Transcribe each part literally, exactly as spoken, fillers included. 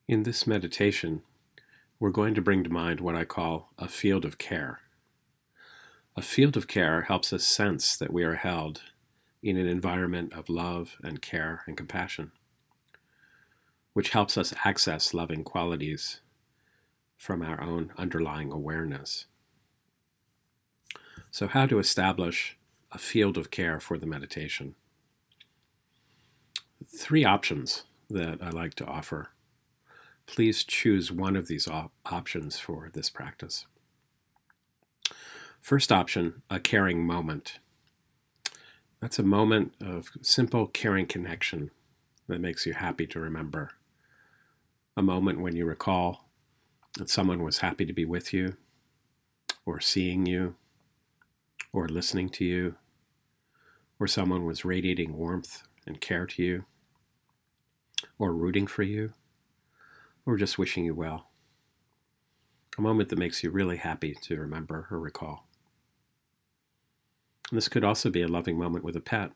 In this meditation, we're going to bring to mind what I call a field of care. A field of care helps us sense that we are held in an environment of love and care and compassion, which helps us access loving qualities from our own underlying awareness. So, how to establish a field of care for the meditation? Three options that I like to offer. Please choose one of these op- options for this practice. First option, a caring moment. That's a moment of simple caring connection that makes you happy to remember. A moment when you recall that someone was happy to be with you, or seeing you, or listening to you, or someone was radiating warmth and care to you, or rooting for you, or just wishing you well. A moment that makes you really happy to remember or recall. And this could also be a loving moment with a pet,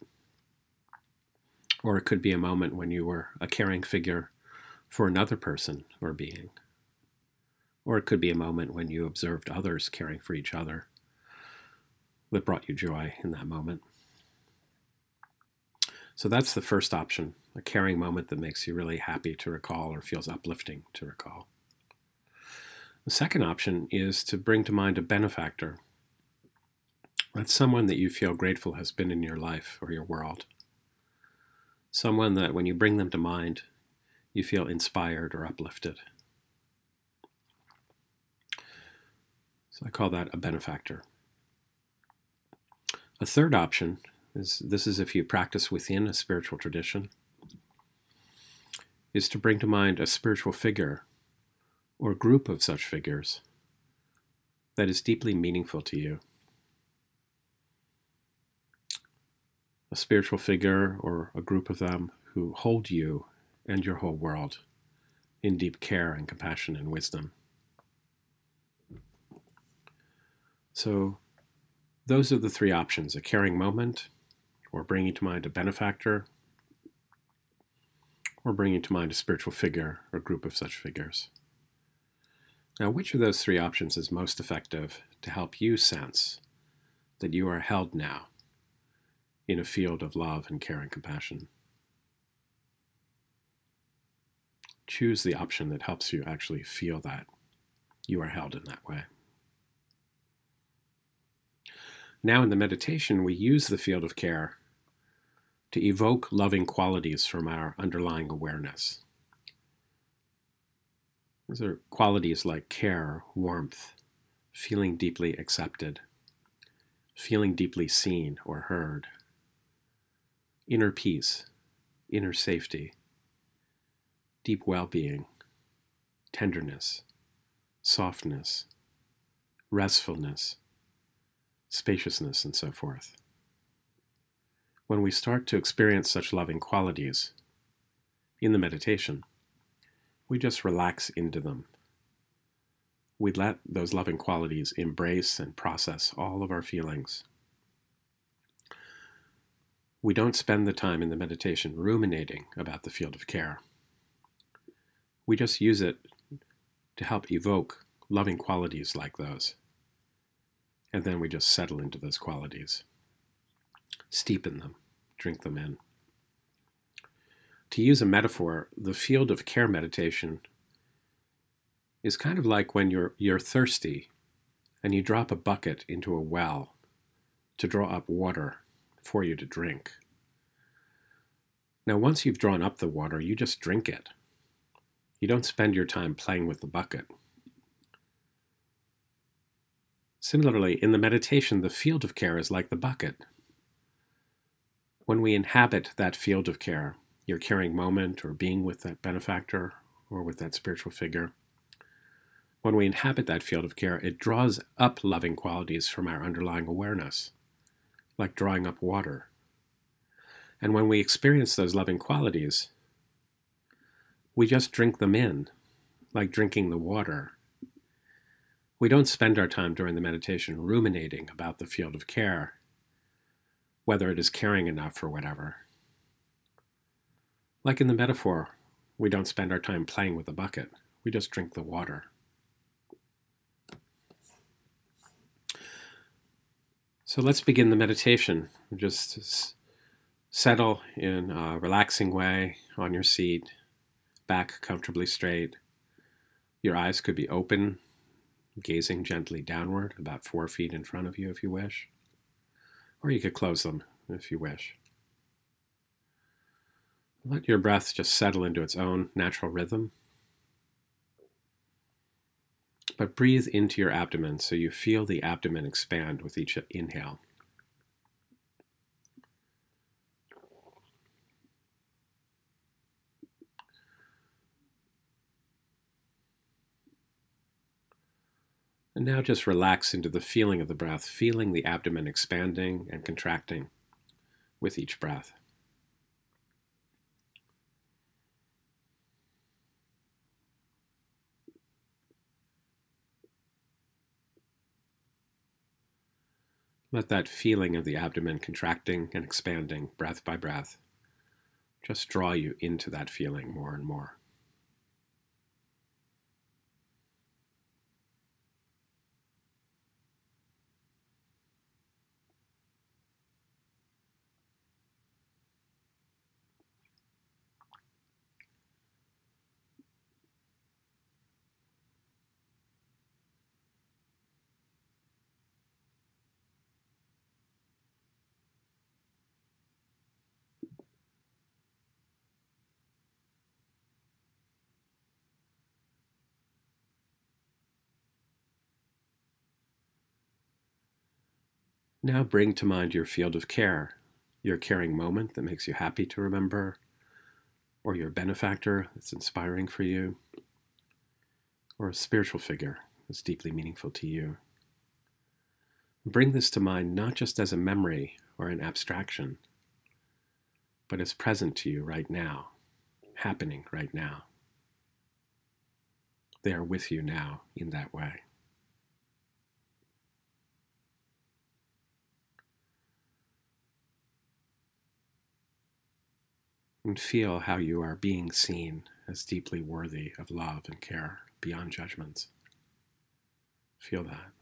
or it could be a moment when you were a caring figure for another person or being, or it could be a moment when you observed others caring for each other that brought you joy in that moment. So that's the first option, a caring moment that makes you really happy to recall or feels uplifting to recall. The second option is to bring to mind a benefactor. That's someone that you feel grateful has been in your life or your world. Someone that when you bring them to mind, you feel inspired or uplifted. So I call that a benefactor. A third option is, this is if you practice within a spiritual tradition, is to bring to mind a spiritual figure or group of such figures that is deeply meaningful to you. A spiritual figure or a group of them who hold you and your whole world in deep care and compassion and wisdom. So those are the three options, a caring moment, or bringing to mind a benefactor, or bringing to mind a spiritual figure or group of such figures. Now, which of those three options is most effective to help you sense that you are held now in a field of love and care and compassion? Choose the option that helps you actually feel that you are held in that way. Now in the meditation, we use the field of care to evoke loving qualities from our underlying awareness. These are qualities like care, warmth, feeling deeply accepted, feeling deeply seen or heard, inner peace, inner safety, deep well-being, tenderness, softness, restfulness, spaciousness, and so forth. When we start to experience such loving qualities in the meditation, we just relax into them. We let those loving qualities embrace and process all of our feelings. We don't spend the time in the meditation ruminating about the field of care. We just use it to help evoke loving qualities like those. And then we just settle into those qualities, steepen them, drink them in. To use a metaphor, the field of care meditation is kind of like when you're you're thirsty and you drop a bucket into a well to draw up water for you to drink. Now, once you've drawn up the water, you just drink it. You don't spend your time playing with the bucket. Similarly, in the meditation, the field of care is like the bucket. When we inhabit that field of care, your caring moment or being with that benefactor or with that spiritual figure, when we inhabit that field of care, it draws up loving qualities from our underlying awareness, like drawing up water. And when we experience those loving qualities, we just drink them in, like drinking the water. We don't spend our time during the meditation ruminating about the field of care, whether it is caring enough or whatever. Like in the metaphor, We don't spend our time playing with the bucket. We just drink the water. So let's begin the meditation. Just settle in a relaxing way on your seat, back comfortably straight. Your eyes could be open, gazing gently downward, about four feet in front of you if you wish. Or you could close them if you wish. Let your breath just settle into its own natural rhythm. But breathe into your abdomen so you feel the abdomen expand with each inhale. And now just relax into the feeling of the breath, feeling the abdomen expanding and contracting with each breath. Let that feeling of the abdomen contracting and expanding breath by breath just draw you into that feeling more and more. Now bring to mind your field of care, your caring moment that makes you happy to remember, or your benefactor that's inspiring for you, or a spiritual figure that's deeply meaningful to you. Bring this to mind not just as a memory or an abstraction, but as present to you right now, happening right now. They are with you now in that way. And feel how you are being seen as deeply worthy of love and care beyond judgments. Feel that.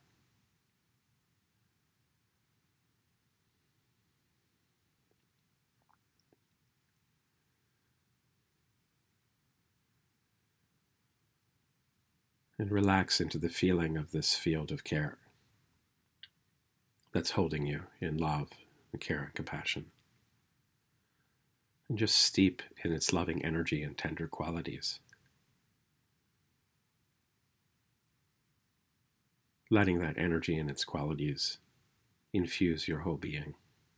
And relax into the feeling of this field of care that's holding you in love and care and compassion. And just steep in its loving energy and tender qualities. Letting that energy and its qualities infuse your whole being.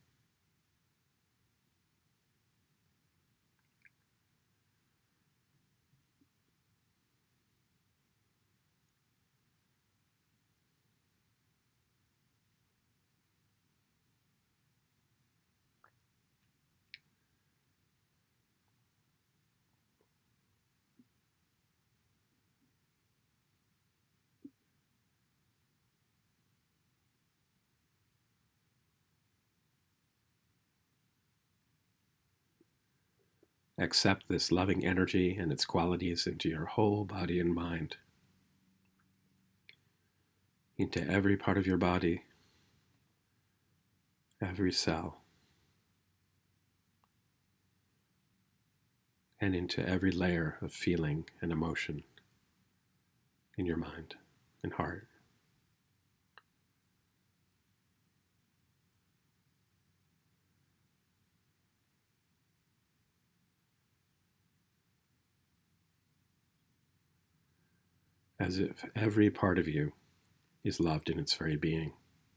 Accept this loving energy and its qualities into your whole body and mind, into every part of your body, every cell, and into every layer of feeling and emotion in your mind and heart. As if every part of you is loved in its very being.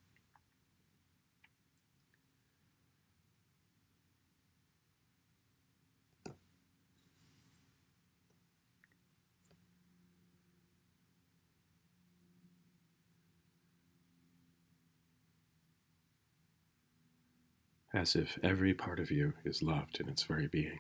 As if every part of you is loved in its very being.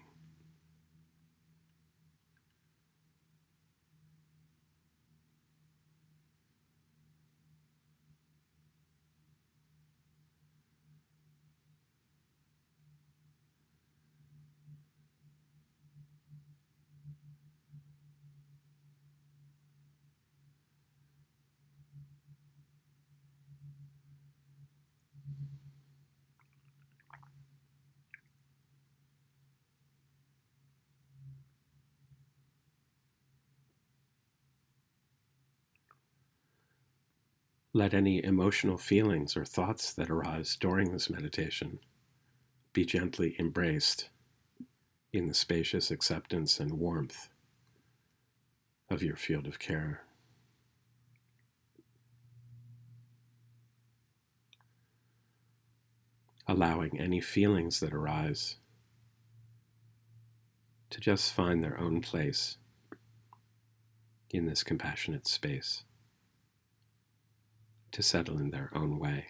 Let any emotional feelings or thoughts that arise during this meditation be gently embraced in the spacious acceptance and warmth of your field of care. Allowing any feelings that arise to just find their own place in this compassionate space, to settle in their own way.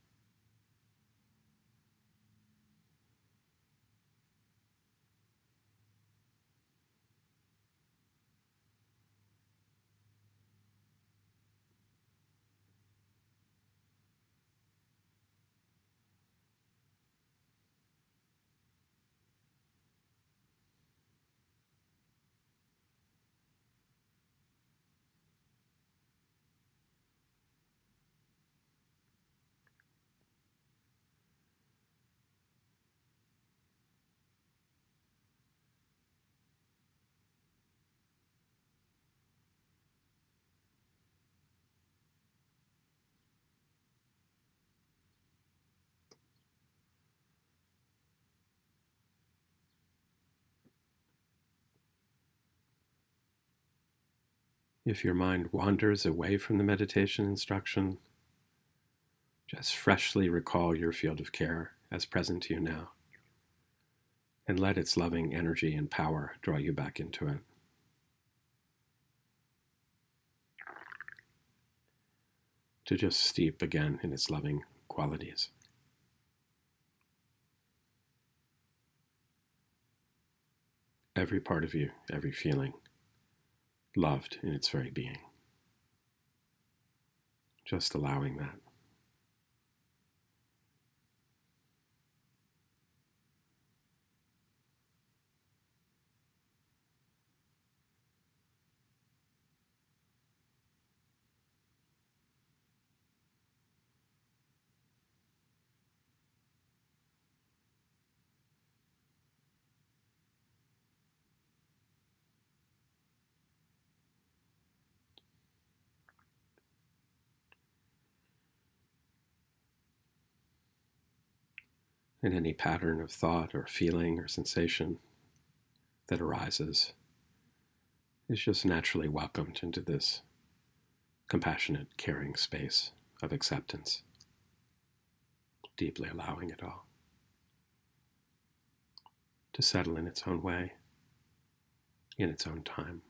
If your mind wanders away from the meditation instruction, just freshly recall your field of care as present to you now, and let its loving energy and power draw you back into it. To just steep again in its loving qualities. Every part of you, every feeling, loved in its very being. Just allowing that. And any pattern of thought or feeling or sensation that arises is just naturally welcomed into this compassionate, caring space of acceptance, deeply allowing it all to settle in its own way, in its own time.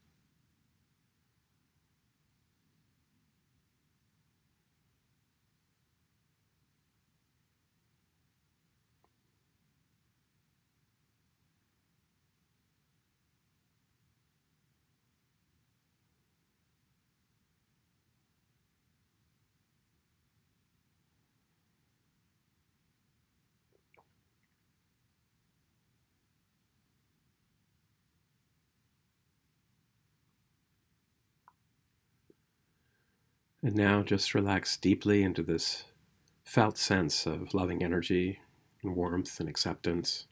And now just relax deeply into this felt sense of loving energy and warmth and acceptance.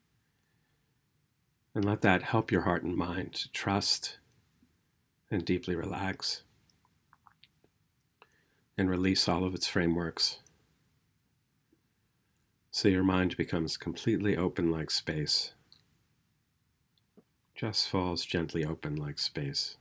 And let that help your heart and mind to trust and deeply relax and release all of its frameworks, so your mind becomes completely open like space, just falls gently open like space.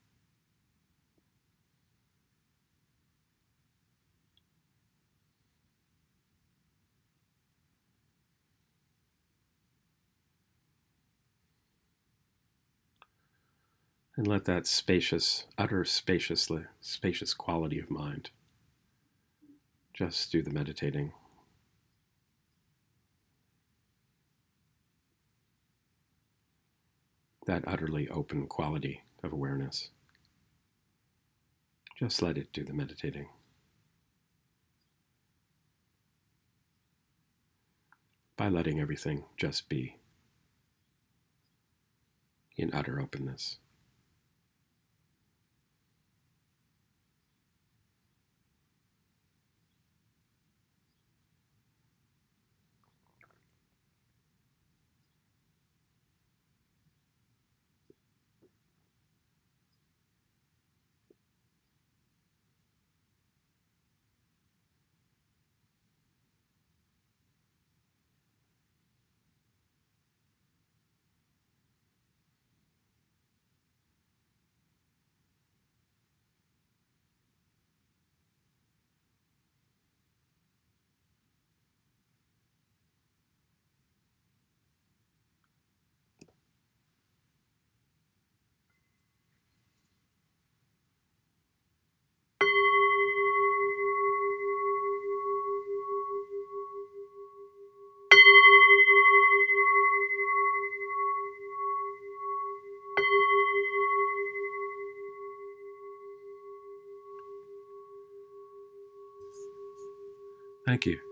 And let that spacious, utter spaciously, spacious quality of mind just do the meditating. That utterly open quality of awareness. Just let it do the meditating. By letting everything just be in utter openness. Thank you.